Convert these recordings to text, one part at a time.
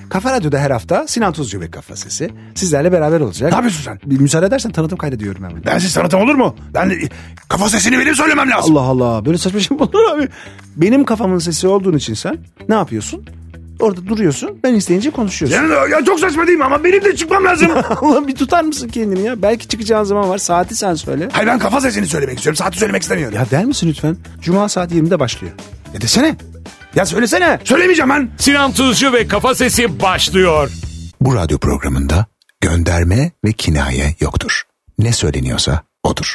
Kafa Radyo'da her hafta Sinan Tuzcu ve Kafa Sesi sizlerle beraber olacak. Ne yapıyorsun sen? Bir müsaade edersen tanıtım kaydediyorum hemen. Bensiz tanıtım olur mu? Kafa sesini benim söylemem lazım. Allah Allah, böyle saçma şey mi olur abi? Benim kafamın sesi olduğun için sen ne yapıyorsun? Orada duruyorsun, ben isteyince konuşuyorsun. Ya çok saçma değil mi ama benim de çıkmam lazım. Allah, bir tutar mısın kendini ya? Belki çıkacağın zaman var, saati sen söyle. Hayır, ben kafa sesini söylemek istiyorum, saati söylemek istemiyorum. Ya der misin lütfen? Cuma saat 20'de başlıyor. Ya desene. Ya söylesene. Söylemeyeceğim ben. Sinan Tuzcu ve Kafa Sesi başlıyor. Bu radyo programında gönderme ve kinaye yoktur. Ne söyleniyorsa odur.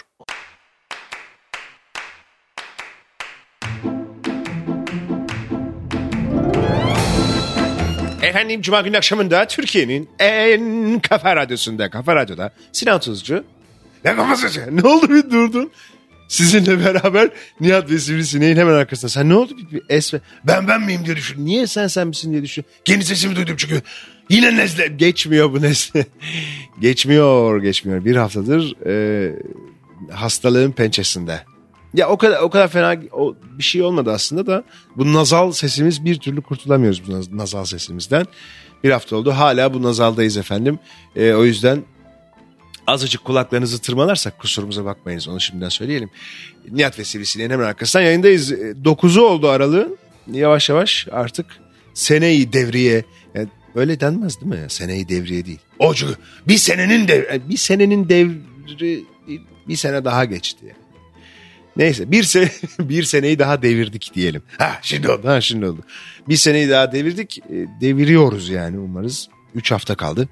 Efendim, Cuma günü akşamında Türkiye'nin en kafa radyosunda, Kafa Radyo'da Sinan Tuzcu. Ne kafa sesi? Ne oldu, bir durdun? Sizinle beraber Nihat ve Sivrisineğin hemen arkasında. Sen ne oldu, bir esme? Ben miyim diye düşün. Niye sen misin diye düşün. Kendi sesimi duydum çünkü. Yine nezle. Geçmiyor bu nesne. Geçmiyor. Bir haftadır hastalığın pençesinde. Ya o kadar fena bir şey olmadı aslında da bu nazal sesimiz, bir türlü kurtulamıyoruz bu nazal sesimizden. Bir hafta oldu, hala bu nazaldayız efendim. O yüzden azıcık kulaklarınızı tırmalarsak kusurumuza bakmayınız, onu şimdiden söyleyelim. Nihat ve Sivrisineğin hemen arkasından yayındayız. 9'u oldu aralığın. Yavaş yavaş artık seneyi devriye, yani öyle denmez değil mi ya? Seneyi devriye değil. Ocu bir senenin devri bir sene daha geçti yani. Neyse, bir seneyi daha devirdik diyelim. Şimdi oldu. Bir seneyi daha devirdik. Deviriyoruz yani, umarız. 3 hafta kaldı.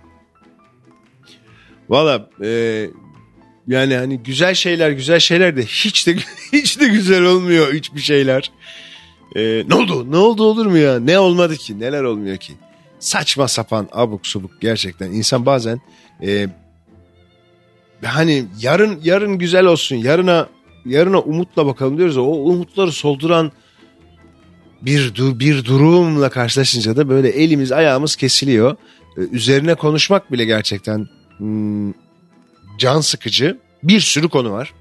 Valla yani hani güzel şeyler de hiç de güzel olmuyor hiçbir şeyler. Ne oldu olur mu ya? Ne olmadı ki? Neler olmuyor ki? Saçma sapan, abuk subuk, gerçekten. İnsan bazen hani yarın güzel olsun, yarına umutla bakalım diyoruz. O umutları solduran bir durumla karşılaşınca da böyle elimiz ayağımız kesiliyor. Üzerine konuşmak bile gerçekten can sıkıcı. Bir sürü konu var.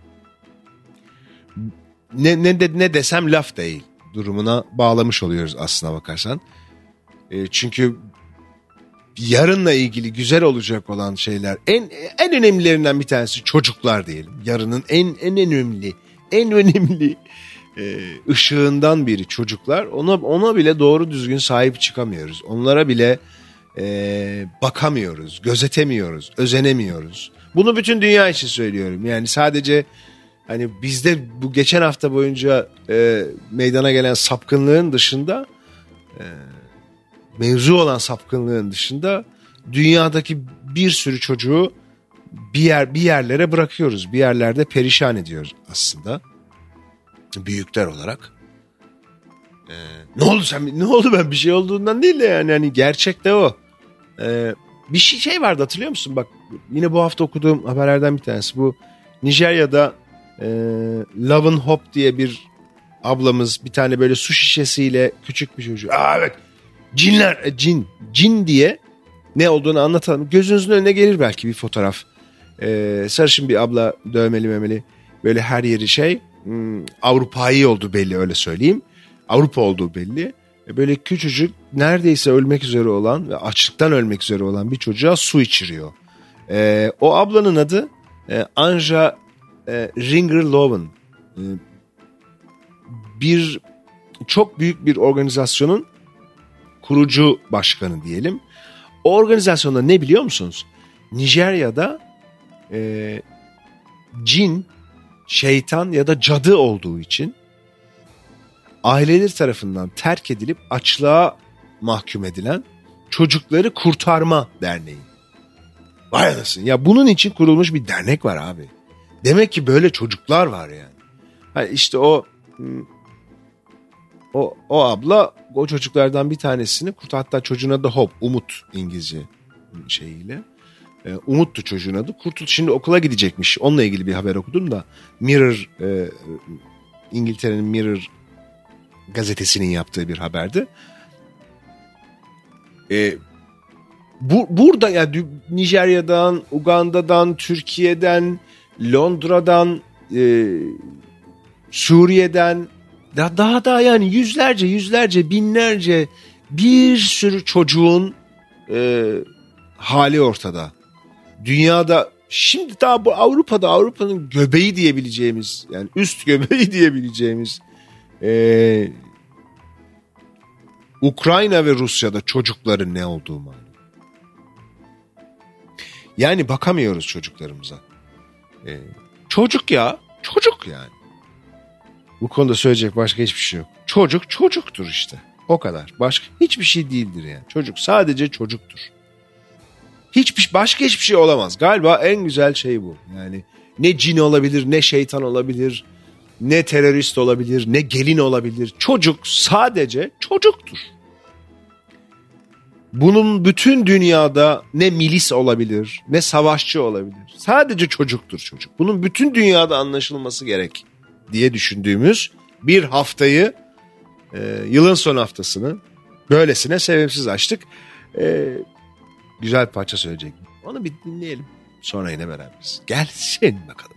Ne desem laf değil durumuna bağlamış oluyoruz aslına bakarsan. Çünkü yarınla ilgili güzel olacak olan şeyler, en önemlilerinden bir tanesi çocuklar diyelim. Yarının en önemli ışığından biri çocuklar. Ona bile doğru düzgün sahip çıkamıyoruz. Onlara bile bakamıyoruz, gözetemiyoruz, özenemiyoruz. Bunu bütün dünya için söylüyorum. Yani sadece hani bizde bu geçen hafta boyunca meydana gelen sapkınlığın dışında, mevzu olan sapkınlığın dışında dünyadaki bir sürü çocuğu bir yerlere bırakıyoruz. Bir yerlerde perişan ediyoruz aslında. Büyükler olarak. Ne oldu ben bir şey olduğundan değil de yani hani gerçek de o. Bir şey vardı, hatırlıyor musun? Bak, yine bu hafta okuduğum haberlerden bir tanesi. Bu Nijerya'da Love and Hope diye bir ablamız bir tane böyle su şişesiyle küçük bir çocuğu. Evet. Cin diye ne olduğunu anlatalım. Gözünüzün önüne gelir belki bir fotoğraf. Sarışın bir abla, dövmeli memeli, böyle her yeri Avrupa'yı olduğu belli, öyle söyleyeyim. Avrupa olduğu belli. Böyle küçücük, neredeyse ölmek üzere olan ve açlıktan ölmek üzere olan bir çocuğa su içiriyor. O ablanın adı Anja Ringer-Loven. Çok büyük bir organizasyonun kurucu başkanı diyelim. O organizasyonda ne biliyor musunuz? Nijerya'da cin, şeytan ya da cadı olduğu için aileleri tarafından terk edilip açlığa mahkum edilen Çocukları Kurtarma Derneği. Vay anasını. Ya bunun için kurulmuş bir dernek var abi. Demek ki böyle çocuklar var yani. Hani işte o abla o çocuklardan bir tanesini hatta çocuğun adı Hope, Umut İngilizce şeyiyle. Umut'tu çocuğun adı. Şimdi okula gidecekmiş. Onunla ilgili bir haber okudum da Mirror, İngiltere'nin Mirror gazetesinin yaptığı bir haberdi. Burada ya yani Nijerya'dan, Uganda'dan, Türkiye'den, Londra'dan, Suriye'den daha yani yüzlerce, binlerce bir sürü çocuğun hali ortada. Dünyada şimdi daha bu Avrupa'nın göbeği diyebileceğimiz, yani üst göbeği diyebileceğimiz Ukrayna ve Rusya'da çocukların ne olduğu malum. Yani bakamıyoruz çocuklarımıza. Çocuk ya, çocuk yani. Bu konuda söyleyecek başka hiçbir şey yok. Çocuk çocuktur işte. O kadar. Başka hiçbir şey değildir yani. Çocuk sadece çocuktur. Başka hiçbir şey olamaz. Galiba en güzel şey bu. Yani ne cin olabilir, ne şeytan olabilir, ne terörist olabilir, ne gelin olabilir. Çocuk sadece çocuktur. Bunun bütün dünyada ne milis olabilir, ne savaşçı olabilir. Sadece çocuktur çocuk. Bunun bütün dünyada anlaşılması gerek diye düşündüğümüz bir haftayı, yılın son haftasını böylesine sevimsiz açtık. Güzel bir parça söyleyecek. Onu bir dinleyelim. Sonra yine beraberiz. Gelsin bakalım.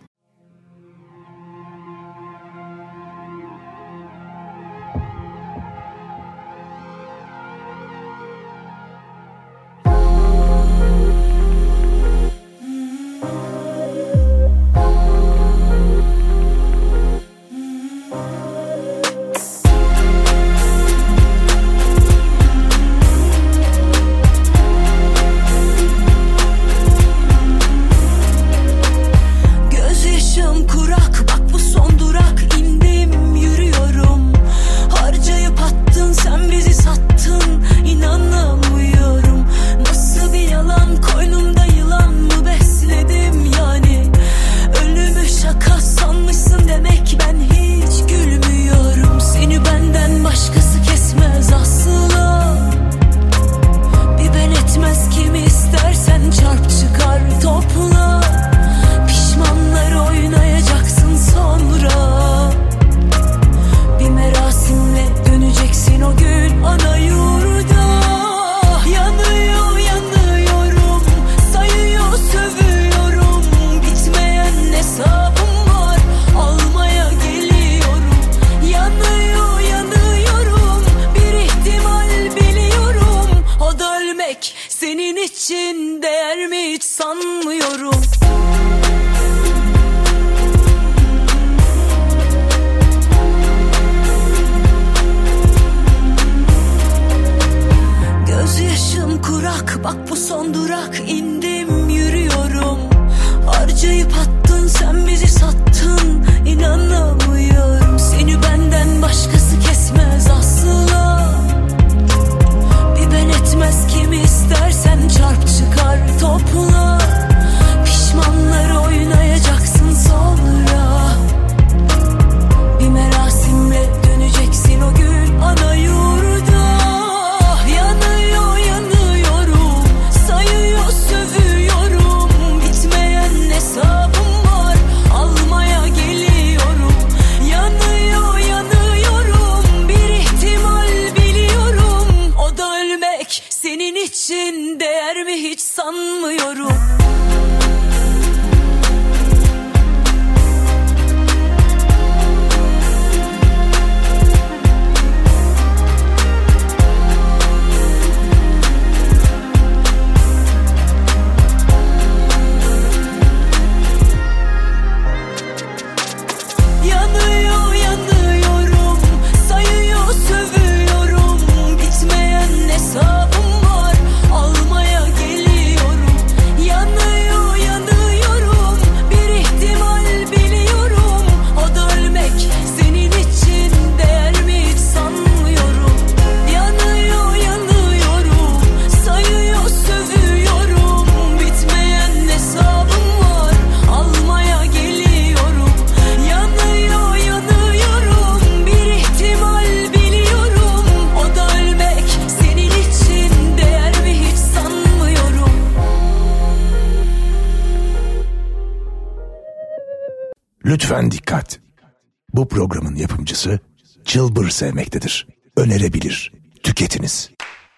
Lütfen dikkat. Bu programın yapımcısı çılbır sevmektedir. Önerebilir. Tüketiniz.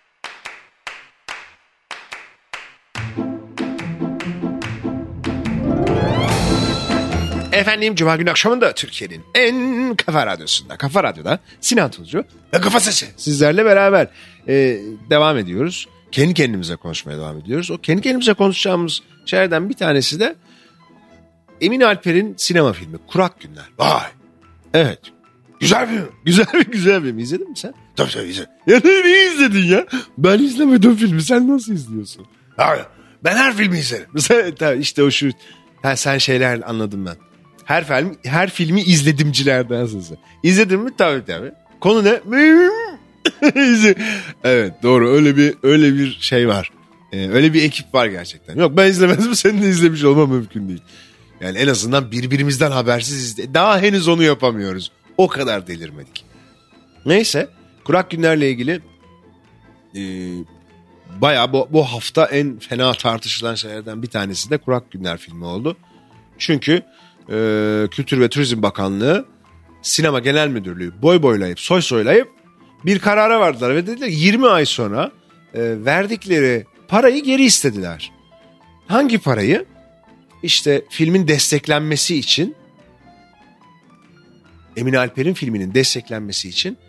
Efendim Cuma günü akşamında Türkiye'nin en kafa radyosunda, Kafa Radyo'da Sinan Tuzcu ve Kafa Sesi sizlerle beraber devam ediyoruz. kendi kendimize konuşmaya devam ediyoruz. O kendi kendimize konuşacağımız şeylerden bir tanesi de Emin Alper'in sinema filmi Kurak Günler. Vay. Evet. Güzel film. Güzel film. İzledin mi sen? Tabii izledim. Ya ne izledin ya? Ben izlemedim filmi. Sen nasıl izliyorsun? Abi, ben her filmi izlerim. Tabii işte o şu. Sen şeyler anladım ben. Her filmi izledimcilerdensin. İzledin mi? Tabii. Konu ne? Evet doğru. Öyle bir şey var. Öyle bir ekip var gerçekten. Yok ben izlemezdim. Senin de izlemiş olmam mümkün değil. Yani en azından birbirimizden habersiz daha henüz onu yapamıyoruz. O kadar delirmedik. Neyse. Kurak Günler'le ilgili bayağı bu hafta en fena tartışılan şeylerden bir tanesi de Kurak Günler filmi oldu. Çünkü Kültür ve Turizm Bakanlığı Sinema Genel Müdürlüğü boylayıp soylayıp bir karara vardılar ve dediler 20 ay sonra verdikleri parayı geri istediler. Hangi parayı? İşte filmin desteklenmesi için, Emin Alper'in filminin desteklenmesi için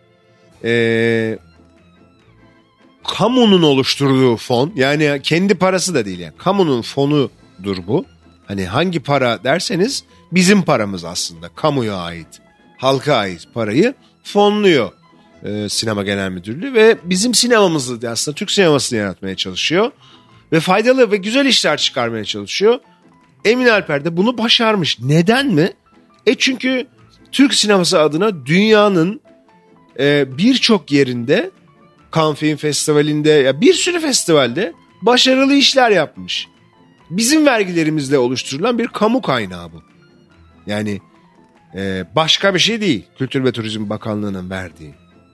kamunun oluşturduğu fon, yani kendi parası da değil, yani kamunun fonudur bu. Hani hangi para derseniz bizim paramız aslında, kamuya ait, halka ait parayı fonluyor Sinema Genel Müdürlüğü ve bizim sinemamızı aslında Türk sinemasını yaratmaya çalışıyor ve faydalı ve güzel işler çıkarmaya çalışıyor. Emin Alper de bunu başarmış. Neden mi? Çünkü Türk sineması adına dünyanın birçok yerinde, Cannes Film Festivali'nde, ya bir sürü festivalde başarılı işler yapmış. Bizim vergilerimizle oluşturulan bir kamu kaynağı bu. Yani başka bir şey değil. Kültür ve Turizm Bakanlığı'nın verdiği.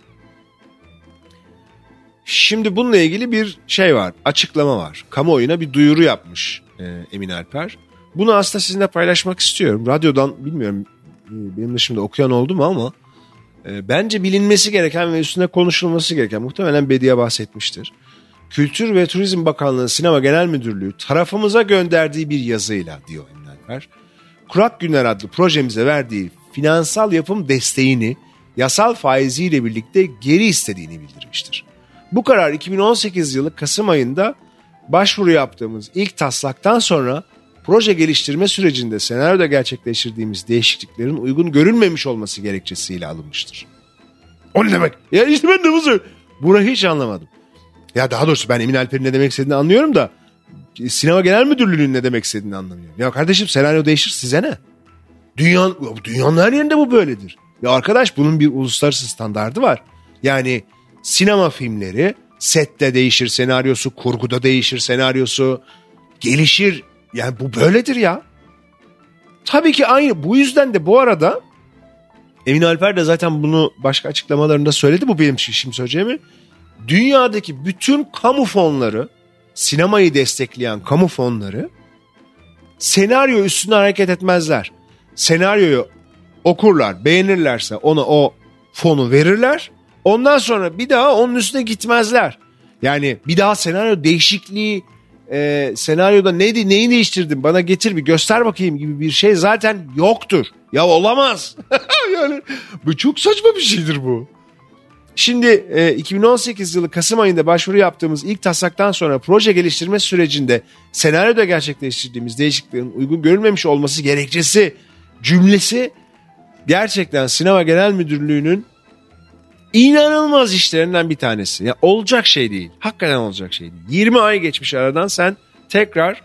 Şimdi bununla ilgili bir şey var, açıklama var. Kamuoyuna bir duyuru yapmış Emin Alper. Bunu aslında sizinle paylaşmak istiyorum. Radyodan bilmiyorum benim dışımda okuyan oldu mu ama bence bilinmesi gereken ve üstüne konuşulması gereken, muhtemelen Bediye bahsetmiştir. Kültür ve Turizm Bakanlığı Sinema Genel Müdürlüğü tarafımıza gönderdiği bir yazıyla, diyor Emin Alper, Kurak Günler adlı projemize verdiği finansal yapım desteğini yasal faiziyle birlikte geri istediğini bildirmiştir. Bu karar 2018 yılı Kasım ayında başvuru yaptığımız ilk taslaktan sonra proje geliştirme sürecinde senaryoda gerçekleştirdiğimiz değişikliklerin uygun görülmemiş olması gerekçesiyle alınmıştır. O ne demek? Ya işte ben de bu söylüyorum. Burayı hiç anlamadım. Ya daha doğrusu ben Emin Alper'in ne demek istediğini anlıyorum da Sinema Genel Müdürlüğü'nün ne demek istediğini anlamıyorum. Ya kardeşim senaryo değişir, size ne? Dünyanın her yerinde bu böyledir. Ya arkadaş, bunun bir uluslararası standardı var. Yani sinema filmleri sette değişir senaryosu, kurguda değişir senaryosu, gelişir. Yani bu böyledir ya. Tabii ki aynı. Bu yüzden de bu arada Emin Alper de zaten bunu başka açıklamalarında söyledi. Bu benim şimdi söyleyeceğimi. Dünyadaki bütün kamu fonları, sinemayı destekleyen kamu fonları senaryo üstüne hareket etmezler. Senaryoyu okurlar, beğenirlerse ona o fonu verirler. Ondan sonra bir daha onun üstüne gitmezler. Yani bir daha senaryo değişikliği, senaryoda neyi değiştirdin, bana getir bir göster bakayım gibi bir şey zaten yoktur. Ya olamaz. Yani bu çok saçma bir şeydir bu. Şimdi 2018 yılı Kasım ayında başvuru yaptığımız ilk taslaktan sonra proje geliştirme sürecinde senaryoda gerçekleştirdiğimiz değişikliklerin uygun görülmemiş olması gerekçesi cümlesi gerçekten Sinema Genel Müdürlüğü'nün İnanılmaz işlerinden bir tanesi. Ya olacak şey değil. Hakikaten olacak şey değil. 20 ay geçmiş aradan, sen tekrar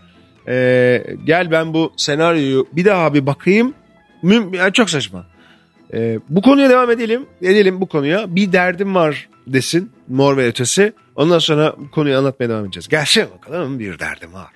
gel ben bu senaryoyu bir daha bir bakayım. Yani çok saçma. Bu konuya devam edelim. Edelim bu konuya. Bir derdim var desin Mor ve Ötesi. Ondan sonra bu konuyu anlatmaya devam edeceğiz. Gelsin bakalım, bir derdim var.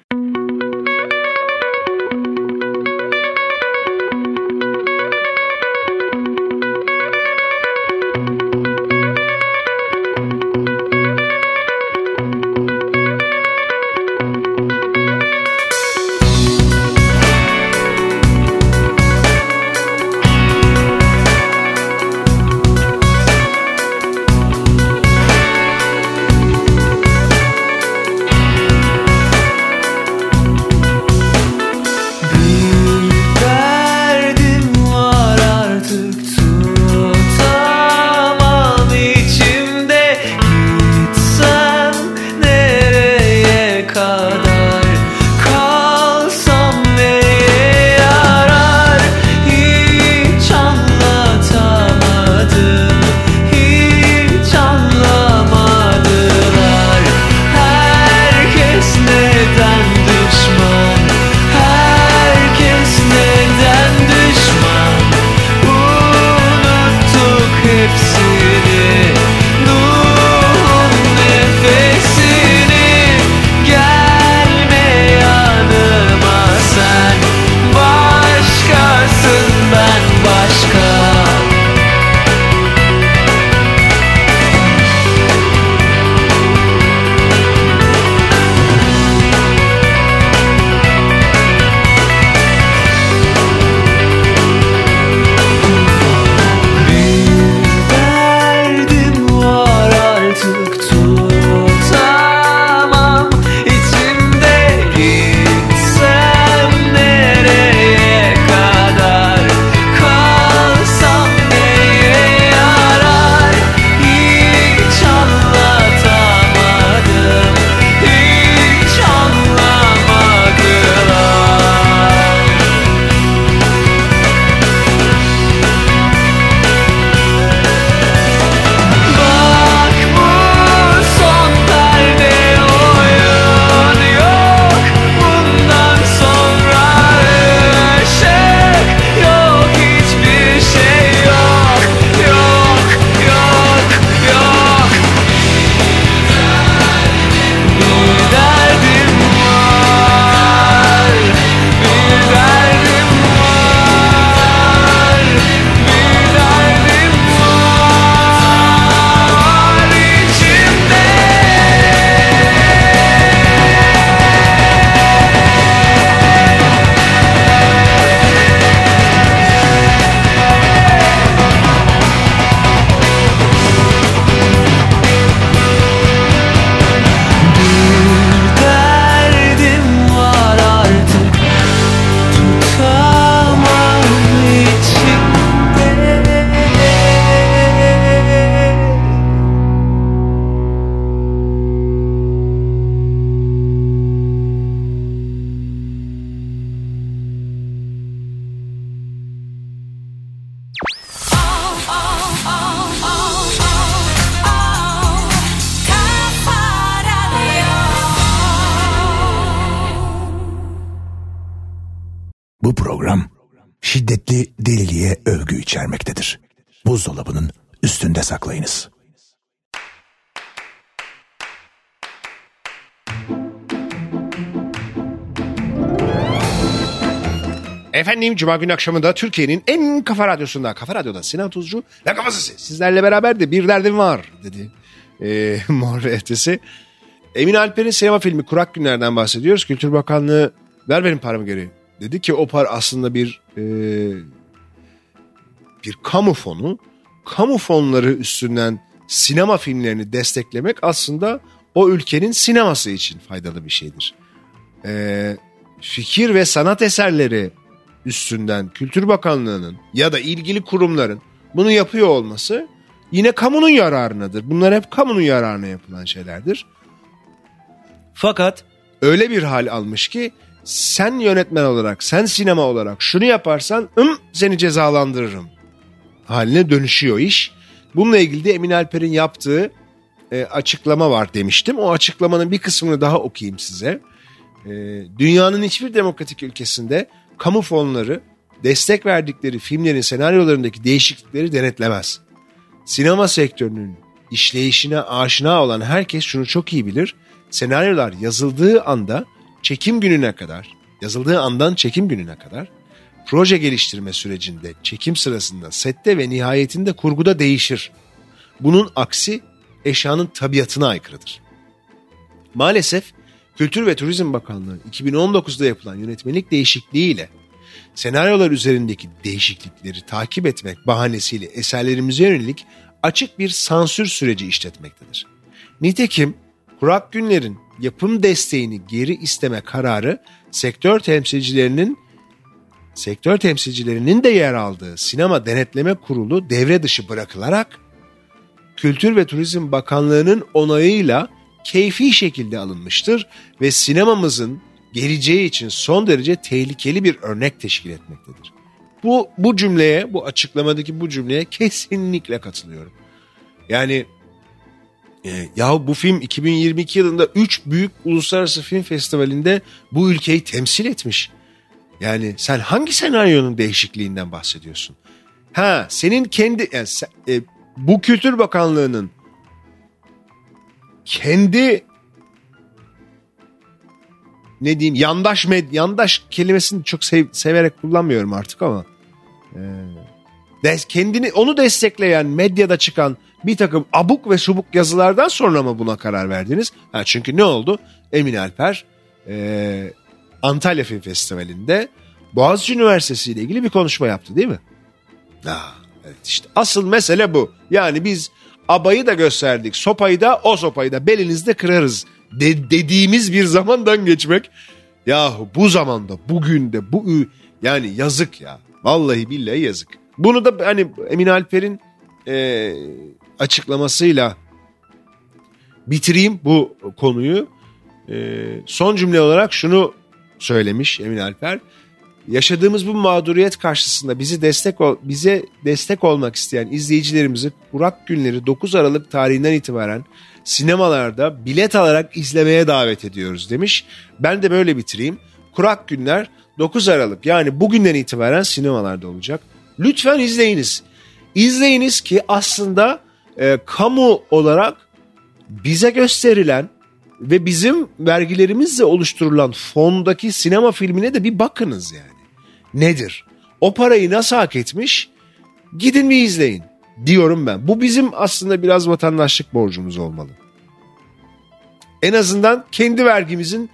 Bu program şiddetli deliliğe övgü içermektedir. Buzdolabının üstünde saklayınız. Efendim Cuma günü akşamında Türkiye'nin en kafa radyosunda, Kafa Radyo'da Sinan Tuzcu ve Kafa Sesi sizlerle beraber de bir derdim var dedi. Mor ve Ötesi. Emin Alper'in sinema filmi Kurak Günler'den bahsediyoruz. Kültür Bakanlığı ver benim paramı geri dedi ki o para aslında bir kamu fonu. Kamu fonları üstünden sinema filmlerini desteklemek aslında o ülkenin sineması için faydalı bir şeydir. Fikir ve sanat eserleri üstünden Kültür Bakanlığı'nın ya da ilgili kurumların bunu yapıyor olması yine kamunun yararınadır. Bunlar hep kamunun yararına yapılan şeylerdir. Fakat öyle bir hal almış ki sen yönetmen olarak, sen sinema olarak şunu yaparsan seni cezalandırırım haline dönüşüyor iş. Bununla ilgili de Emin Alper'in yaptığı açıklama var demiştim. O açıklamanın bir kısmını daha okuyayım size. Dünyanın hiçbir demokratik ülkesinde kamu fonları destek verdikleri filmlerin senaryolarındaki değişiklikleri denetlemez. Sinema sektörünün işleyişine aşina olan herkes şunu çok iyi bilir. Senaryolar yazıldığı andan çekim gününe kadar proje geliştirme sürecinde, çekim sırasında, sette ve nihayetinde kurguda değişir. Bunun aksi eşyanın tabiatına aykırıdır. Maalesef Kültür ve Turizm Bakanlığı 2019'da yapılan yönetmenlik değişikliğiyle senaryolar üzerindeki değişiklikleri takip etmek bahanesiyle eserlerimize yönelik açık bir sansür süreci işletmektedir. Nitekim Kurak Günler'in yapım desteğini geri isteme kararı sektör temsilcilerinin de yer aldığı Sinema Denetleme Kurulu devre dışı bırakılarak Kültür ve Turizm Bakanlığı'nın onayıyla keyfi şekilde alınmıştır ve sinemamızın geleceği için son derece tehlikeli bir örnek teşkil etmektedir. Bu cümleye, bu açıklamadaki bu cümleye kesinlikle katılıyorum. Yani bu film 2022 yılında 3 büyük uluslararası film festivalinde bu ülkeyi temsil etmiş. Yani sen hangi senaryonun değişikliğinden bahsediyorsun? Senin kendi bu Kültür Bakanlığı'nın kendi yandaş kelimesini çok severek kullanmıyorum artık ama kendini onu destekleyen medyada çıkan bir takım abuk ve subuk yazılardan sonra mı buna karar verdiniz? Çünkü ne oldu? Emin Alper Antalya Film Festivali'nde Boğaziçi Üniversitesi ile ilgili bir konuşma yaptı değil mi? Evet işte asıl mesele bu. Yani biz abayı da gösterdik, sopayı da belinizde kırarız dediğimiz bir zamandan geçmek. Yahu bu zamanda, bugün de yani yazık ya. Vallahi billahi yazık. Bunu da hani Emin Alper'in açıklamasıyla bitireyim bu konuyu. Son cümle olarak şunu söylemiş Emin Alper. Yaşadığımız bu mağduriyet karşısında bize destek olmak isteyen izleyicilerimizi Kurak Günleri 9 Aralık tarihinden itibaren sinemalarda bilet alarak izlemeye davet ediyoruz demiş. Ben de böyle bitireyim. Kurak Günler 9 Aralık yani bugünden itibaren sinemalarda olacak. Lütfen izleyiniz. İzleyiniz ki aslında kamu olarak bize gösterilen ve bizim vergilerimizle oluşturulan fondaki sinema filmine de bir bakınız yani. Nedir? O parayı nasıl hak etmiş? Gidin bir izleyin diyorum ben. Bu bizim aslında biraz vatandaşlık borcumuz olmalı. En azından kendi vergimizin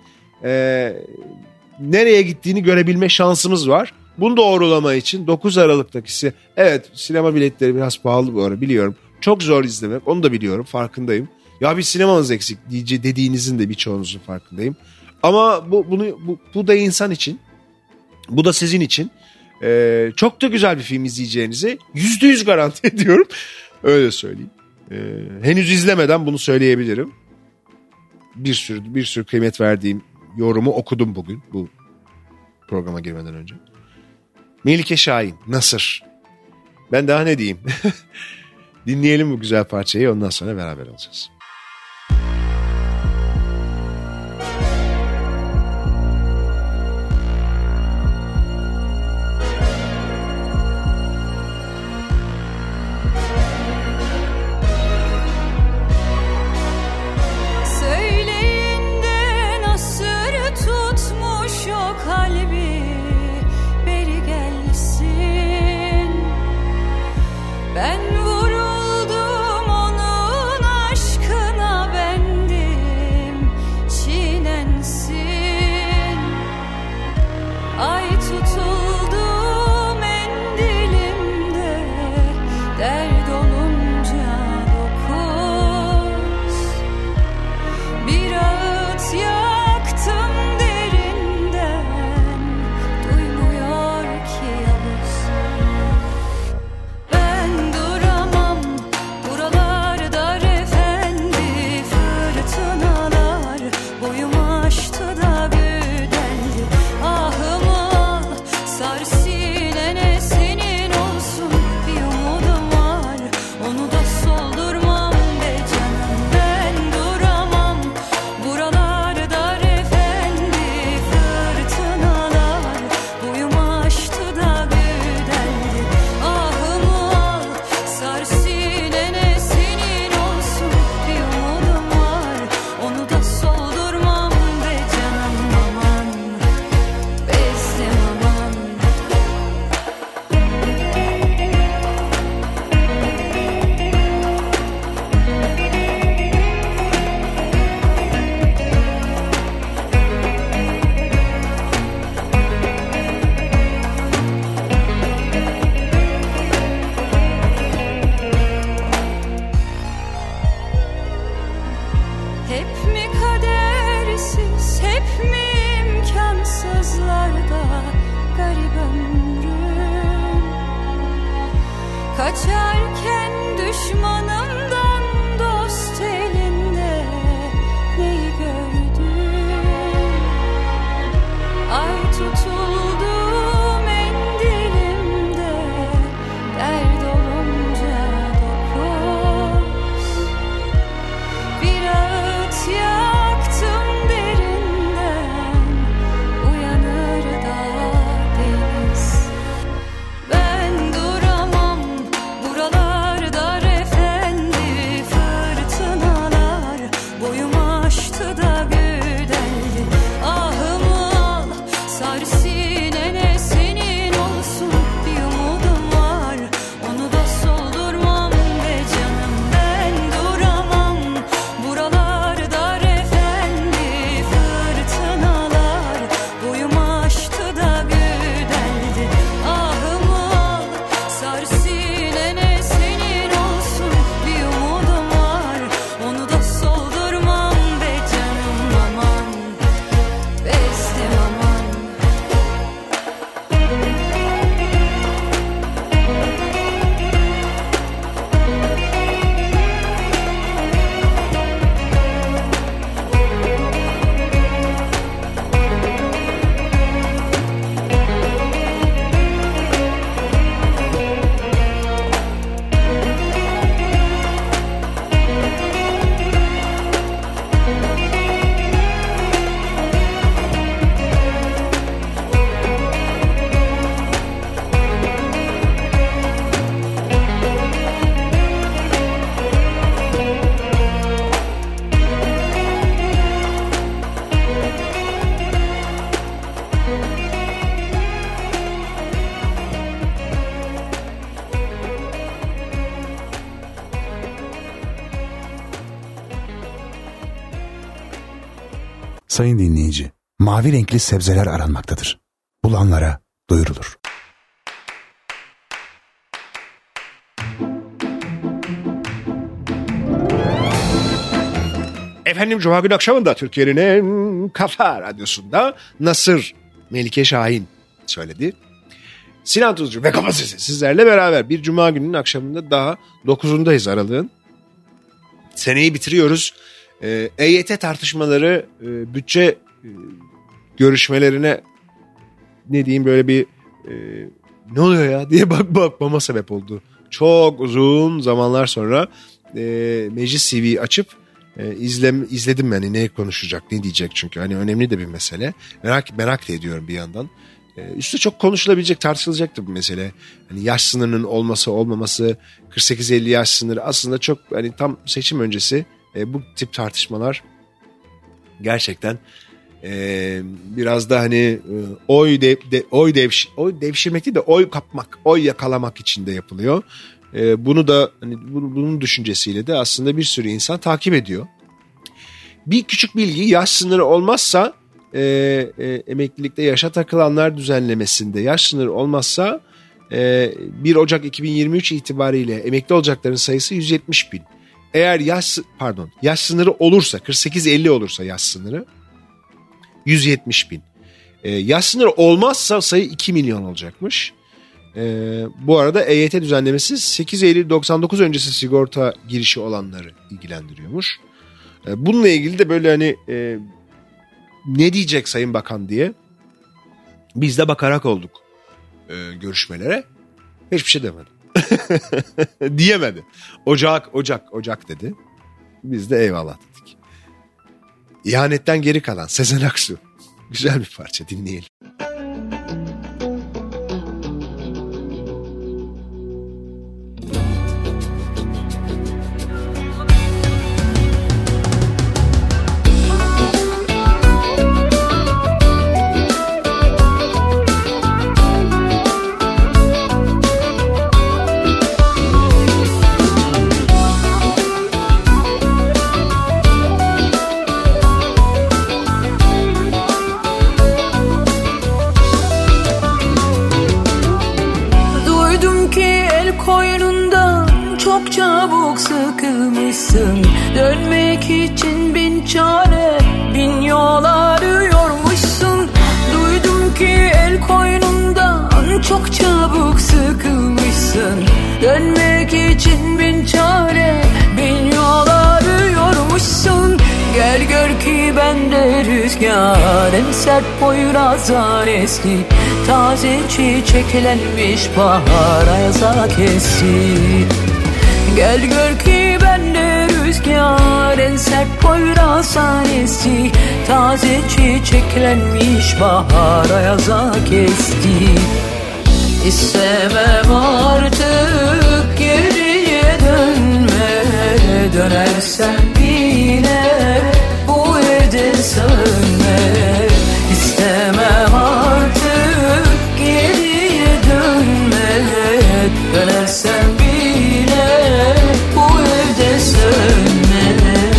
nereye gittiğini görebilme şansımız var. Bunu doğrulama için 9 Aralık'taki evet sinema biletleri biraz pahalı bu ara biliyorum. Çok zor izlemek onu da biliyorum farkındayım. Ya bir sinemamız eksik dediğinizin de birçoğunuzun farkındayım. Ama bu da insan için, bu da sizin için çok da güzel bir film izleyeceğinizi %100 garanti ediyorum. Öyle söyleyeyim. Henüz izlemeden bunu söyleyebilirim. Bir sürü kıymet verdiğim yorumu okudum bugün bu programa girmeden önce. Melike Şahin, Nasır. Ben daha ne diyeyim? Dinleyelim bu güzel parçayı, ondan sonra beraber olacağız. Hep mi kadersiz, hep mi imkansızlarda garip ömrüm. Kaçarken düşmanımdan dost elinde neyi gördüm? Ay tutuldu mendilimde, dert olunca dokuz. Bir ağıt yaktım derinden, uyanır da deniz. Ben duramam buralarda efendi, fırtınalar boyumu aştı da güdeldi. Ahımı al, sar sinene, senin olsun bir umudum var, onu da soldurmam be canım. Ben duramam buralarda efendi, fırtınalar boyumu aştı da güdeldi. Ahımı al, sar sinene, senin olsun bir umudum var, onu da soldurmam be canım. Aman bezdim aman. Sayın dinleyici, mavi renkli sebzeler aranmaktadır. Bulanlara duyurulur. Efendim Cuma günü akşamında Türkiye'nin en kafa radyosunda Nasır Melike Şahin söyledi. Sinan Tuzcu ve Kafa Sesi sizlerle beraber bir Cuma gününün akşamında daha 9'undayız Aralık'ın. Seneyi bitiriyoruz. EYT tartışmaları, bütçe görüşmelerine ne diyeyim böyle bir ne oluyor ya diye bakmama sebep oldu. Çok uzun zamanlar sonra Meclis TV açıp izledim yani ne konuşacak, ne diyecek, çünkü hani önemli de bir mesele. Merak da ediyorum bir yandan. Üstü çok konuşulabilecek, tartışılacaktır bu mesele. Hani yaş sınırının olması olmaması, 48-50 yaş sınırı aslında çok hani tam seçim öncesi bu tip tartışmalar gerçekten biraz da hani oy devşirmek değil de oy kapmak, oy yakalamak için de yapılıyor. Bunu da hani bunun düşüncesiyle de aslında bir sürü insan takip ediyor. Bir küçük bilgi, yaş sınırı olmazsa emeklilikte yaşa takılanlar düzenlemesinde yaş sınırı olmazsa 1 Ocak 2023 itibariyle emekli olacakların sayısı 170 bin. Eğer yaş sınırı olursa 48-50 olursa yaş sınırı 170 bin. Yaş sınırı olmazsa sayı 2 milyon olacakmış. Bu arada EYT düzenlemesi 8 Eylül 99 öncesi sigorta girişi olanları ilgilendiriyormuş. Bununla ilgili de böyle hani ne diyecek Sayın Bakan diye biz de bakarak olduk görüşmelere. Hiçbir şey demedi. Diyemedi. Ocak dedi. Biz de eyvallah dedik. İhanetten geri kalan Sezen Aksu. Güzel bir parça, dinleyelim. için bin çare, bin yol arıyormuşsun. Gel gör ki bende rüzgar, en sert Poyraz'dan eski. Taze çiçeklenmiş bahar ayaza kesti. Gel gör ki bende rüzgar, en sert Poyraz'dan esti. Taze çiçeklenmiş bahar ayaza kesti. İstemem artık geriye dönme, dönersen bile bu evde sönme. İstemem artık geriye dönme, dönersen bile bu evde sönme.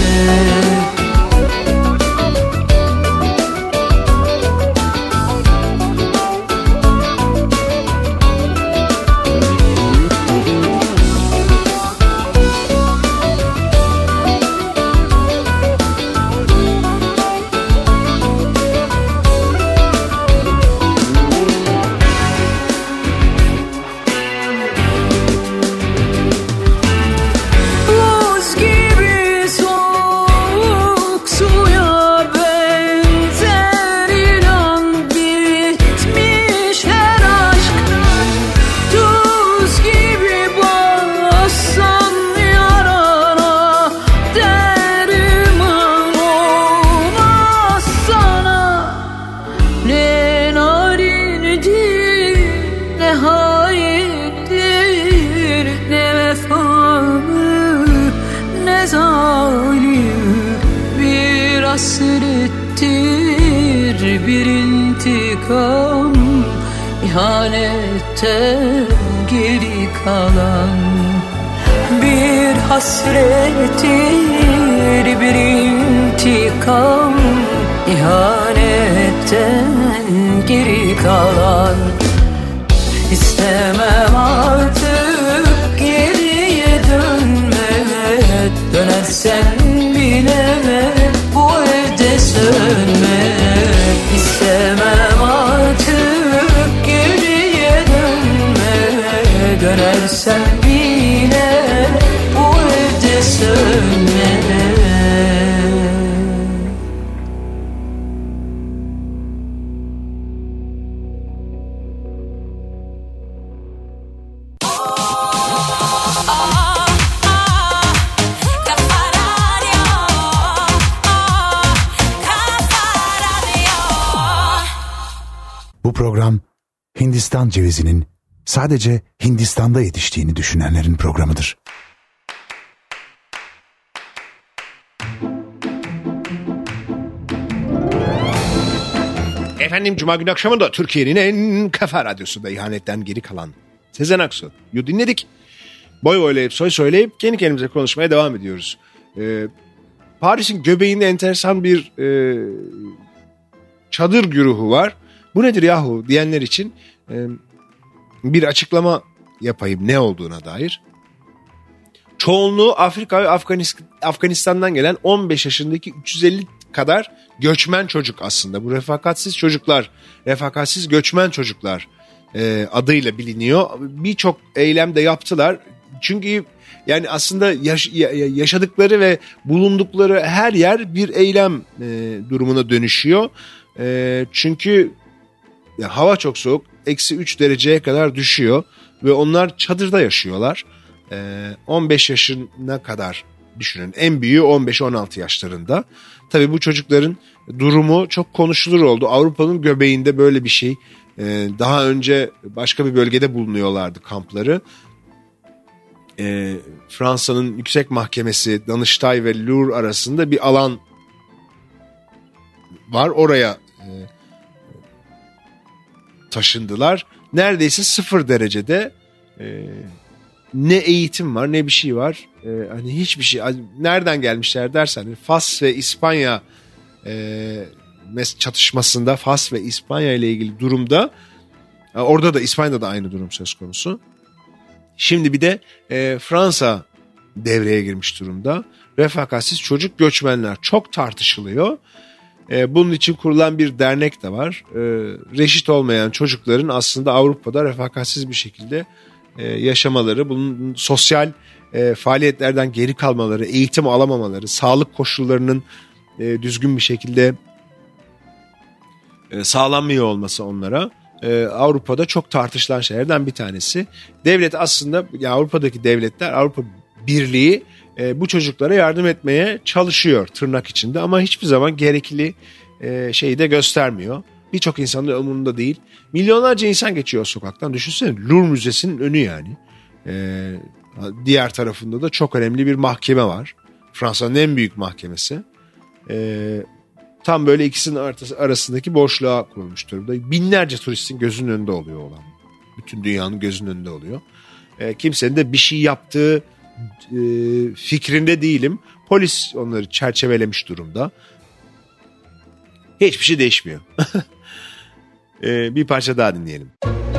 Bir intikam, ihanetten geri kalan. Bir hasrettir, bir intikam, ihanetten geri kalan. İstemem artık geriye dönme, dönersen bile bu evde sönme. İstemem artık geriye dönme, dönersen bile bu evde sönme. Bu program Hindistan cevizinin sadece Hindistan'da yetiştiğini düşünenlerin programıdır. Efendim Cuma günü akşamında Türkiye'nin en kafa radyosunda ihanetten geri kalan Sezen Aksu'yu dinledik. Boy boylayıp soy söyleyip kendi kendimize konuşmaya devam ediyoruz. Paris'in göbeğinde enteresan bir çadır güruhu var. Bu nedir yahu diyenler için bir açıklama yapayım ne olduğuna dair. Çoğunluğu Afrika ve Afganistan'dan gelen 15 yaşındaki 350 kadar göçmen çocuk aslında. Bu refakatsiz çocuklar, refakatsiz göçmen çocuklar adıyla biliniyor. Birçok eylem de yaptılar. Çünkü yani aslında yaşadıkları ve bulundukları her yer bir eylem durumuna dönüşüyor. Çünkü hava çok soğuk, -3 dereceye kadar düşüyor ve onlar çadırda yaşıyorlar. 15 yaşına kadar düşünün, en büyüğü 15-16 yaşlarında. Tabii bu çocukların durumu çok konuşulur oldu. Avrupa'nın göbeğinde böyle bir şey. Daha önce başka bir bölgede bulunuyorlardı kampları. Fransa'nın yüksek mahkemesi Danıştay ve Louvre arasında bir alan var. Oraya taşındılar. Neredeyse 0 derecede ne eğitim var ne bir şey var. Hani hiçbir şey. Nereden gelmişler dersen Fas ve İspanya çatışmasında Fas ve İspanya ile ilgili durumda orada da İspanya'da da aynı durum söz konusu. Şimdi bir de Fransa devreye girmiş durumda. Refakatsiz çocuk göçmenler çok tartışılıyor. Bunun için kurulan bir dernek de var. Reşit olmayan çocukların aslında Avrupa'da refakatsiz bir şekilde yaşamaları, bunun sosyal faaliyetlerden geri kalmaları, eğitim alamamaları, sağlık koşullarının düzgün bir şekilde sağlanmıyor olması onlara Avrupa'da çok tartışılan şeylerden bir tanesi. Devlet aslında, yani Avrupa'daki devletler, Avrupa Birliği bu çocuklara yardım etmeye çalışıyor tırnak içinde, ama hiçbir zaman gerekli şeyi de göstermiyor. Birçok insanın da umurunda değil. Milyonlarca insan geçiyor sokaktan. Düşünsene, Louvre Müzesi'nin önü yani. Diğer tarafında da çok önemli bir mahkeme var. Fransa'nın en büyük mahkemesi. Tam böyle ikisinin arasındaki boşluğa kurulmuş durumda. Binlerce turistin gözünün önünde oluyor olan. Bütün dünyanın gözünün önünde oluyor. Kimsenin de bir şey yaptığı fikrinde değilim. Polis onları çerçevelemiş durumda. Hiçbir şey değişmiyor. Bir parça daha dinleyelim.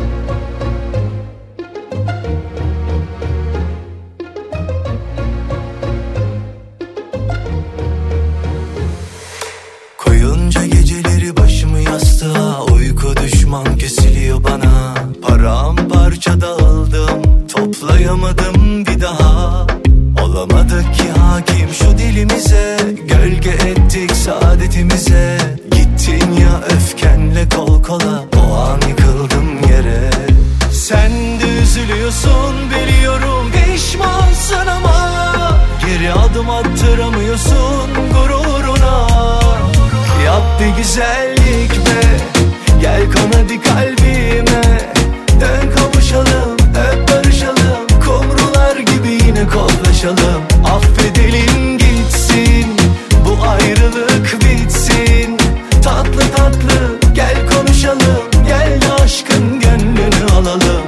Koyunca geceleri başımı yastığa, uyku düşman kesiliyor bana. Paramparça dağıldım, toplayamadım bir daha. Olamadık ki hakim şu dilimize, gölge ettik saadetimize. Gittin ya öfkenle kol kola, o an yıkıldım yere. Sen de üzülüyorsun biliyorum, pişmansın ama geri adım attıramıyorsun gururuna. Yap bir güzellik be, gel kon hadi kalbime. Dön kavuşalım, öp barışalım, kumrular gibi yine koklaşalım. Affedelim gitsin, bu ayrılık bitsin. Tatlı tatlı gel konuşalım, gel de aşkın gönlünü alalım.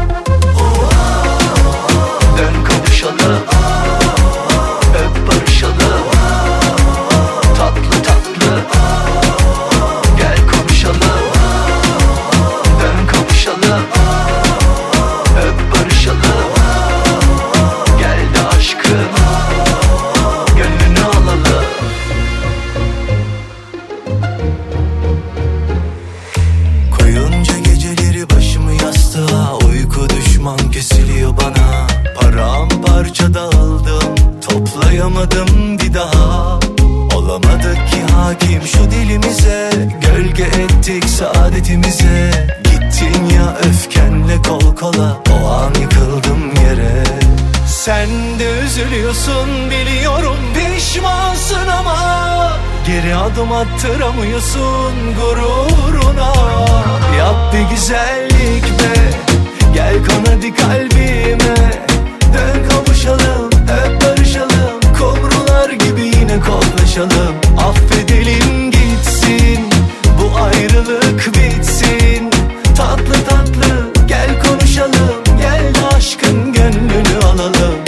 Dön kavuşalım, öp barışalım. Tatlı tatlı gel konuşalım. Dön kavuşalım, öp barışalım. Gel de aşkın gönlünü alalım. Koyunca geceleri başımı yastığa, uyku düşman kesiliyor bana. Paramparça dağıldım, toplayamadım bir daha. Olamadık ki hakim şu dilimize, gölge ettik saadetimize. Gittin ya öfkenle kol kola, o an yıkıldım yere. Sen de üzülüyorsun biliyorum, pişmansın ama geri adım attıramıyorsun gururuna. Yap bir güzellik be, gel kon hadi kalbime. Dön kavuşalım, öp barışalım, kumrular gibi yine koklaşalım. Affedelim gitsin, bu ayrılık bitsin. Tatlı tatlı gel konuşalım, gel de aşkın gönlünü alalım.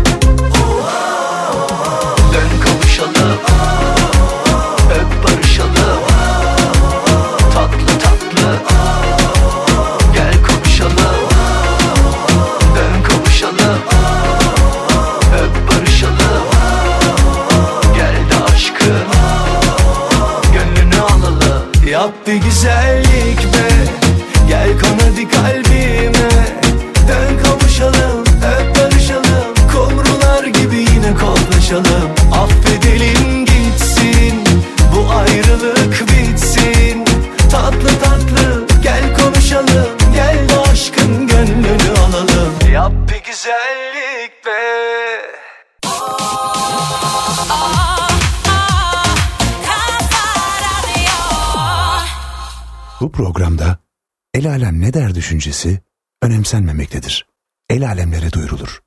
Dön kavuşalım, öp barışalım. Tatlı tatlı gel konuşalım. Dön kavuşalım, öp barışalım. Gel de aşkın gönlünü alalım. Yap bir güzellik be, gel kon hadi kalbime. Dön kavuşalım, öp barışalım, kumrular gibi yine koklaşalım. Affedelim gitsin, bu ayrılık bitsin. Tatlı tatlı gel konuşalım, gel de aşkın gönlünü alalım. Yap bir güzellik be. Bu programda el alem ne der düşüncesi önemsenmemektedir. El alemlere duyurulur.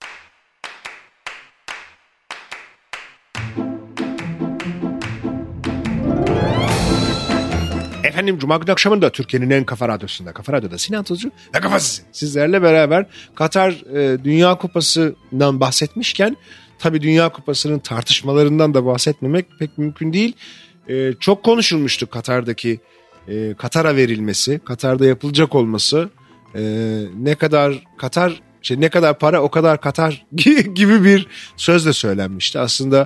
Efendim, Cuma günü akşamında Türkiye'nin en kafa radyosunda, Kafa Radyo'da Sinan Tuzcu ve Kafa Sesi sizlerle beraber Katar Dünya Kupası'ndan bahsetmişken, tabii Dünya Kupası'nın tartışmalarından da bahsetmemek pek mümkün değil. Çok konuşulmuştu Katar'daki Katar'a verilmesi, Katar'da yapılacak olması, ne kadar Katar, ne kadar para o kadar Katar gibi bir söz de söylenmişti. Aslında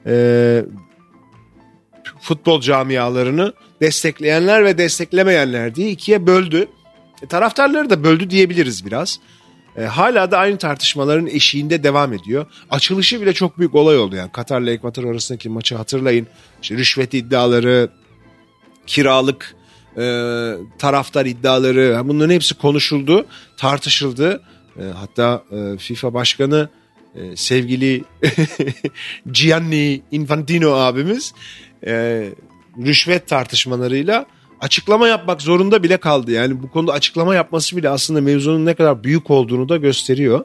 futbol camialarını destekleyenler ve desteklemeyenler diye ikiye böldü. Taraftarları da böldü diyebiliriz biraz. hala da aynı tartışmaların eşiğinde devam ediyor. Açılışı bile çok büyük olay oldu yani. Katar'la Ekvator arasındaki maçı hatırlayın. İşte rüşvet iddiaları, kiralık taraftar iddiaları, bunların hepsi konuşuldu, tartışıldı. Hatta FIFA Başkanı sevgili Gianni Infantino abimiz rüşvet tartışmalarıyla açıklama yapmak zorunda bile kaldı. Yani bu konuda açıklama yapması bile aslında mevzunun ne kadar büyük olduğunu da gösteriyor.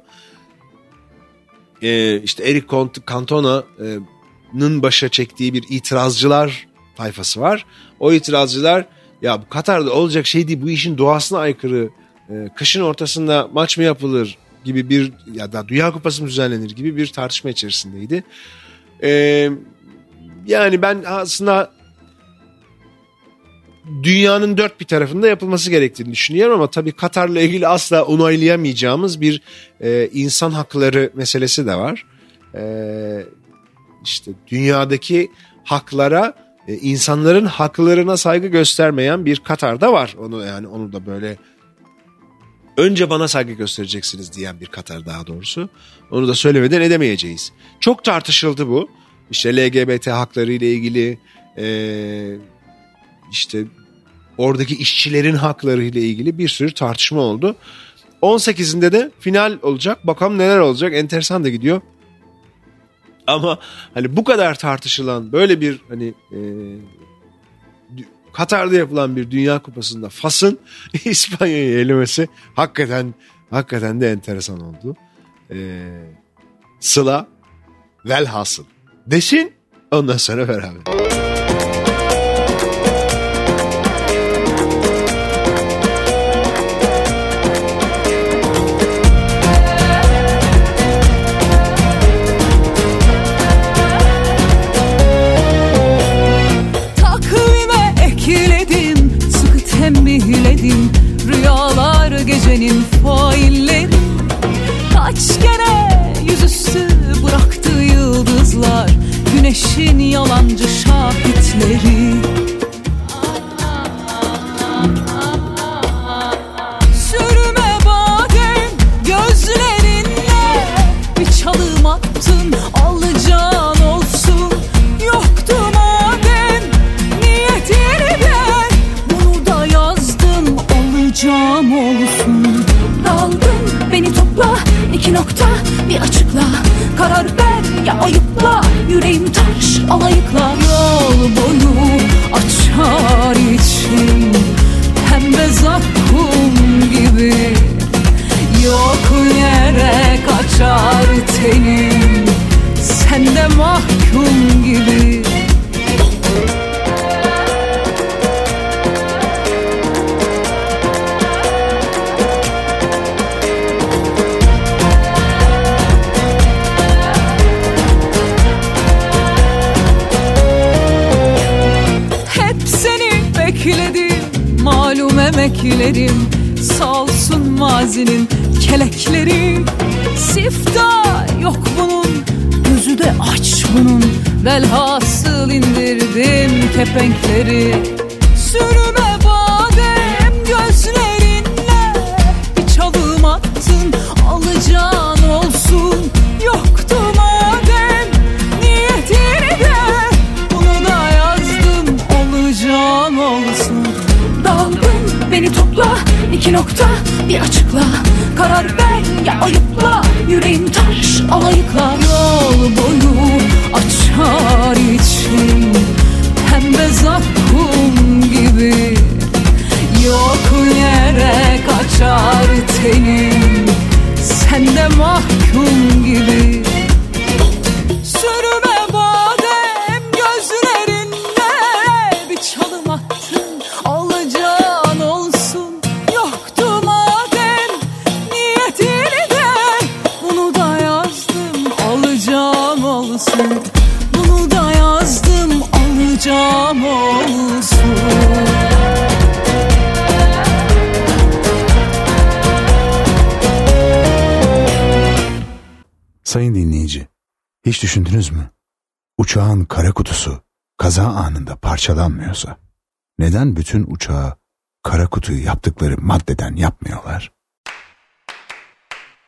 İşte Eric Cantona'nın başa çektiği bir itirazcılar tayfası var. O itirazcılar ya bu Katar'da olacak şey değil, bu işin doğasına aykırı, kışın ortasında maç mı yapılır gibi bir, ya da Dünya Kupası mı düzenlenir gibi bir tartışma içerisindeydi. Yani ben aslında dünyanın dört bir tarafında yapılması gerektiğini düşünüyorum ama tabii Katar'la ilgili asla onaylayamayacağımız bir insan hakları meselesi de var. İşte dünyadaki haklara, insanların haklarına saygı göstermeyen bir Katar'da var. Onu da böyle önce bana saygı göstereceksiniz diyen bir Katar daha doğrusu. Onu da söylemeden edemeyeceğiz. Çok tartışıldı bu. İşte LGBT hakları ile ilgili, işte oradaki işçilerin hakları ile ilgili bir sürü tartışma oldu. 18'inde de final olacak. Bakalım neler olacak. Enteresan da gidiyor. Ama hani bu kadar tartışılan böyle bir hani Katar'da yapılan bir Dünya Kupası'nda Fas'ın İspanya'yı elemesi hakikaten de enteresan oldu. Sıla velhasıl desin, ondan sonra beraber. Tembihledim rüyalar gecenin failleri. Kaç kere yüzüstü bıraktı yıldızlar güneşin yalancı şahitleri. Sürme badem gözlerinle bir çalım attın, alacağın olsun. Yoktu madem niyetini de cam olsun. Daldın beni topla, 2 nokta bir açıkla. Karar ver ya ayıpla, yüreğim taş alayıkla. Yol boyu açar içim pembe zakkum gibi. Yok yere kaçar tenim sende mahkum gibi. Malum emeklerim salsın mazinin kelekleri. Sifta yok bunun, gözü de aç bunun. Velhasıl indirdim kepenkleri. Sürme badem gözlerinle bir çalım attın, alacağın olsun. Yoktu madem niyetini de bunu da yazdım, olacağım olsun. Daldın beni topla, 2 nokta bir açıkla. Karar ver ya ayıpla, yüreğim taş alayıkla. Yol boyu açar içim pembe zakkum gibi. Yok yere kaçar tenim sende mahkum gibi. Sürme badem gözlerinle bir çalım attın, alacağın olsun. Yoktu madem niyetini de bunu da yazdım, alacağım olsun. Bunu da yazdım, alacağım olsun. Sayın dinleyici, hiç düşündünüz mü? Uçağın kara kutusu kaza anında parçalanmıyorsa neden bütün uçağı kara kutuyu yaptıkları maddeden yapmıyorlar?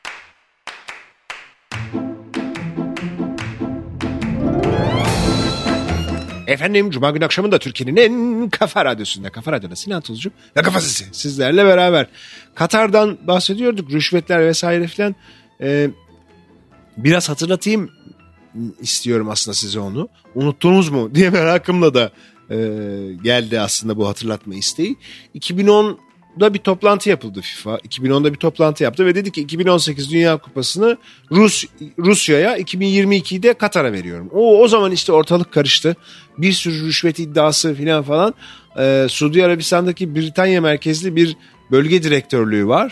Efendim Cuma günü akşamında Türkiye'nin en kafa radyosunda, Kafa Radyo'da Sinan Tuzcu ve Kafa Sesi sizlerle beraber. Katar'dan bahsediyorduk, rüşvetler vesaire filan. Biraz hatırlatayım istiyorum aslında size onu. Unuttunuz mu diye merakımla da geldi aslında bu hatırlatma isteği. 2010'da bir toplantı yapıldı FIFA. 2010'da bir toplantı yaptı ve dedi ki 2018 Dünya Kupası'nı Rusya'ya, 2022'de Katar'a veriyorum. O zaman işte ortalık karıştı. Bir sürü rüşvet iddiası falan. Suudi Arabistan'daki Britanya merkezli bir bölge direktörlüğü var.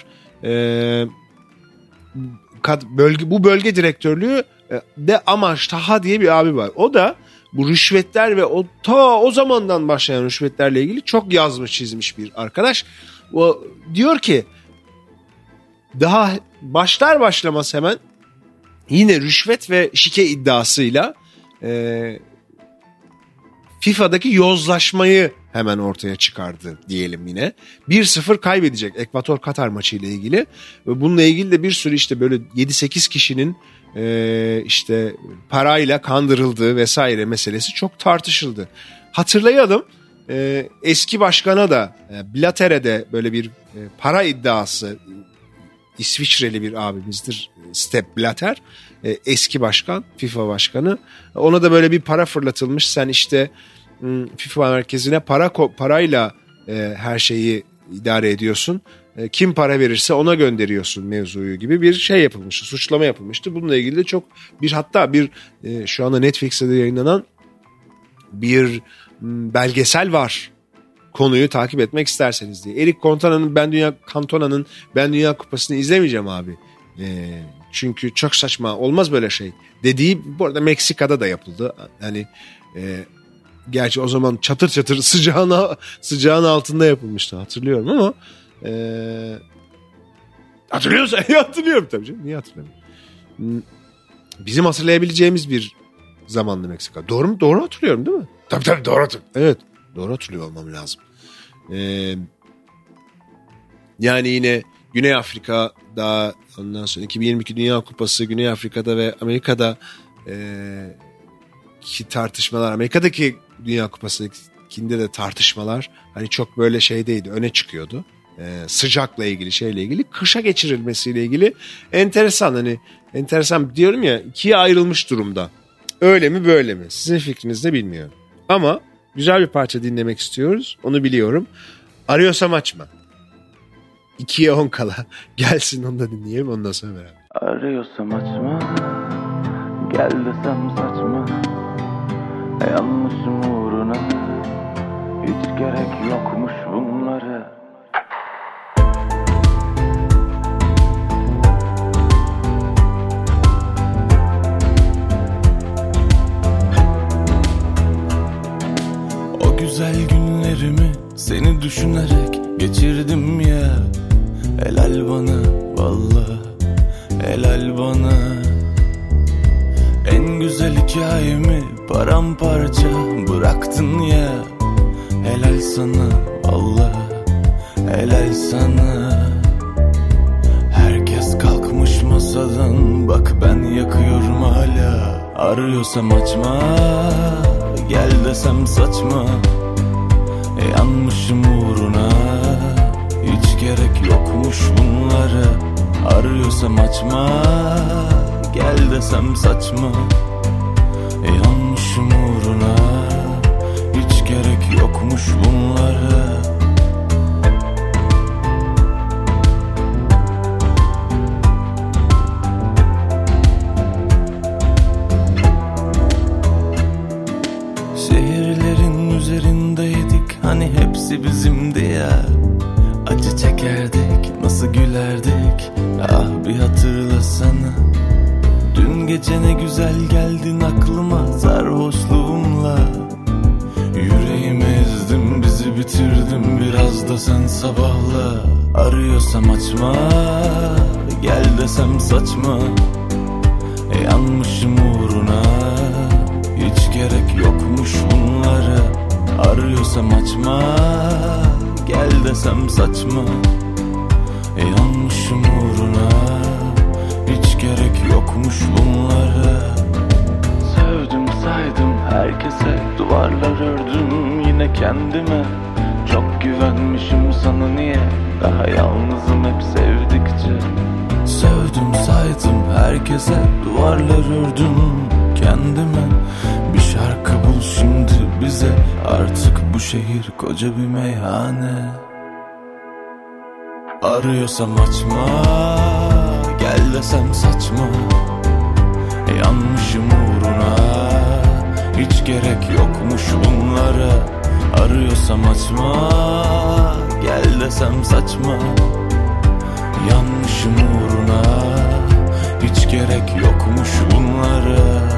Bu bölge direktörlüğü de Amash Taha diye bir abi var. O da bu rüşvetler ve o zamandan başlayan rüşvetlerle ilgili çok yazmış çizmiş bir arkadaş. O diyor ki daha başlar başlamaz hemen yine rüşvet ve şike iddiasıyla FIFA'daki yozlaşmayı hemen ortaya çıkardı diyelim yine. 1-0 kaybedecek Ekvator Katar maçı ile ilgili. Ve bununla ilgili de bir sürü işte böyle 7-8 kişinin işte parayla kandırıldığı vesaire meselesi çok tartışıldı. Hatırlayalım, eski başkana da Blatter'e böyle bir para iddiası, İsviçreli bir abimizdir Sepp Blatter, eski başkan, FIFA başkanı. Ona da böyle bir para fırlatılmış. Sen işte FIFA merkezine parayla her şeyi idare ediyorsun. Kim para verirse ona gönderiyorsun mevzuyu gibi bir şey yapılmıştı. Suçlama yapılmıştı. Bununla ilgili de çok hatta bir şu anda Netflix'te de yayınlanan bir belgesel var. Konuyu takip etmek isterseniz diye. Eric Cantona'nın Ben Dünya Kupası'nı izlemeyeceğim abi. Çünkü çok saçma, olmaz böyle şey dediği bu arada Meksika'da da yapıldı. Hani gerçi o zaman çatır çatır sıcağın altında yapılmıştı, hatırlıyorum ama hatırlıyorsan hatırlıyorum tabii canım. Niye hatırlamıyorum? Bizim hatırlayabileceğimiz bir zamanlı Meksika. Doğru mu? Doğru hatırlıyorum değil mi? Tabii doğru hatırlıyorum. Evet. Doğru hatırlıyor olmam lazım. Yani yine Güney Afrika'da, ondan sonra 2022 Dünya Kupası Güney Afrika'da ve Amerika'da ki tartışmalar, Amerika'daki Dünya Kupası'ndakinde de tartışmalar hani çok böyle şeydeydi, öne çıkıyordu. Sıcakla ilgili, şeyle ilgili, kışa geçirilmesiyle ilgili enteresan diyorum ya, ikiye ayrılmış durumda. Öyle mi böyle mi? Sizin fikriniz de bilmiyorum. Ama güzel bir parça dinlemek istiyoruz. Onu biliyorum. Arıyorsam açma. 2'ye 10 kala. Gelsin onu da dinleyelim, ondan sonra beraber. Arıyorsam açma, gel desem saçma. Yanlışım uğruna hiç gerek yokmuş bunları. O güzel günlerimi seni düşünerek geçirdim ya. Helal bana vallahi, helal bana. En güzel hikayemi paramparça bıraktın ya. Helal sana vallahi, helal sana. Herkes kalkmış masadan, bak ben yakıyorum hala. Arıyorsam açma, gel desem saçma. Yanmışım uğruna hiç gerek yokmuş bunlara. Arıyorsam açma, gel desem saçma. Yanmışım uğruna hiç gerek yokmuş bunlara. Şehirlerin üzerindeydik, hani hepsi bizimdi ya. Acı çekerdik, nasıl gülerdik, ah bir hatırlasana. Dün gece ne güzel geldin aklıma sarhoşluğumla. Yüreğimi ezdim, bizi bitirdim, biraz da sen sabahla. Arıyorsam açma, gel desem saçma. Yanmışım uğruna hiç gerek yokmuş bunlara. Arıyorsam açma, gel desem saçma. Yanmışım uğruna hiç gerek yokmuş bunlara. Sevdim saydım herkese, duvarlar ördüm yine kendime. Çok güvenmişim sana, niye daha yalnızım hep sevdikçe. Sevdim saydım herkese, duvarlar ördüm kendime. Bir şarkı bul şimdi bize, artık bu şehir koca bir meyhane. Arıyorsam açma, gel desem saçma. Yanmışım uğruna, hiç gerek yokmuş bunlara. Arıyorsam açma, gel desem saçma. Yanmışım uğruna, hiç gerek yokmuş bunlara.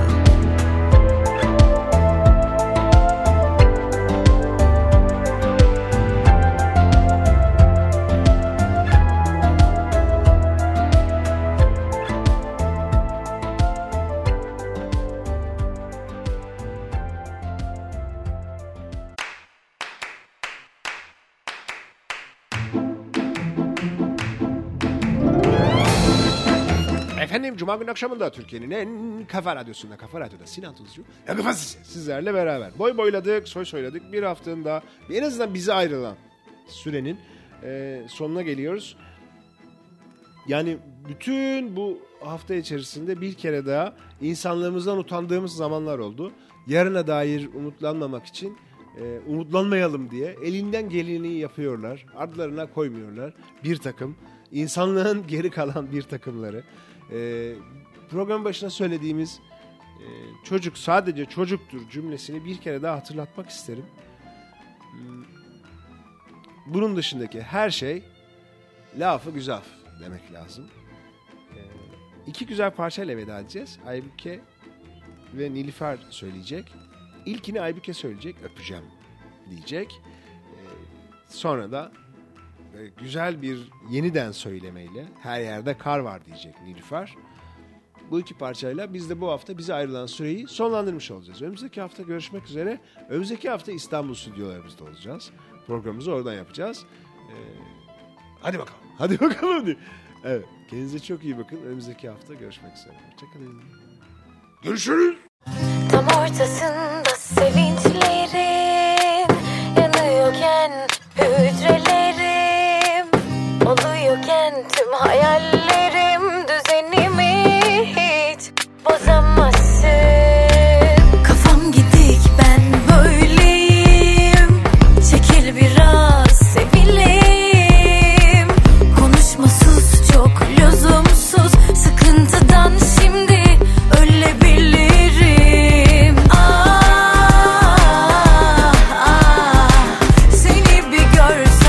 Efendim Cuma günü akşamında Türkiye'nin en kafa radyosunda, Kafa Radyo'da Sinan Tuzcu ya Kafa Sesi sizlerle beraber boy boyladık, soy soyladık. Bir haftanın da en azından bize ayrılan sürenin sonuna geliyoruz. Yani bütün bu hafta içerisinde bir kere daha insanlığımızdan utandığımız zamanlar oldu. Yarına dair umutlanmamak için umutlanmayalım diye elinden geleni yapıyorlar. Adlarına koymuyorlar bir takım. İnsanlığın geri kalan bir takımları. Program başına söylediğimiz çocuk sadece çocuktur cümlesini bir kere daha hatırlatmak isterim. Bunun dışındaki her şey lafı güzel demek lazım. İki güzel parçayla veda edeceğiz. Aybüke ve Nilüfer söyleyecek. İlkini Aybüke söyleyecek, öpeceğim diyecek. Sonra da güzel bir yeniden söylemeyle her yerde kar var diyecek Nilüfer. Bu iki parçayla biz de bu hafta bize ayrılan süreyi sonlandırmış olacağız. Önümüzdeki hafta görüşmek üzere. Önümüzdeki hafta İstanbul stüdyolarımızda olacağız. Programımızı oradan yapacağız. Hadi bakalım. Hadi bakalım. Evet. Kendinize çok iyi bakın. Önümüzdeki hafta görüşmek üzere. Hoşçakalın. Görüşürüz. Tam ortasında sevinçlerim yanıyorken hücrelerim oluyorken tüm hayallerim düzenimi hiç bozamazsın. Kafam gidik ben böyleyim. Çekil biraz sevileyim. Konuşmasız çok lüzumsuz sıkıntıdan şimdi ölebilirim. Seni bir görsem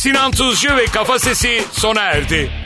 Sinan Tuzcu ve Kafa Sesi sona erdi.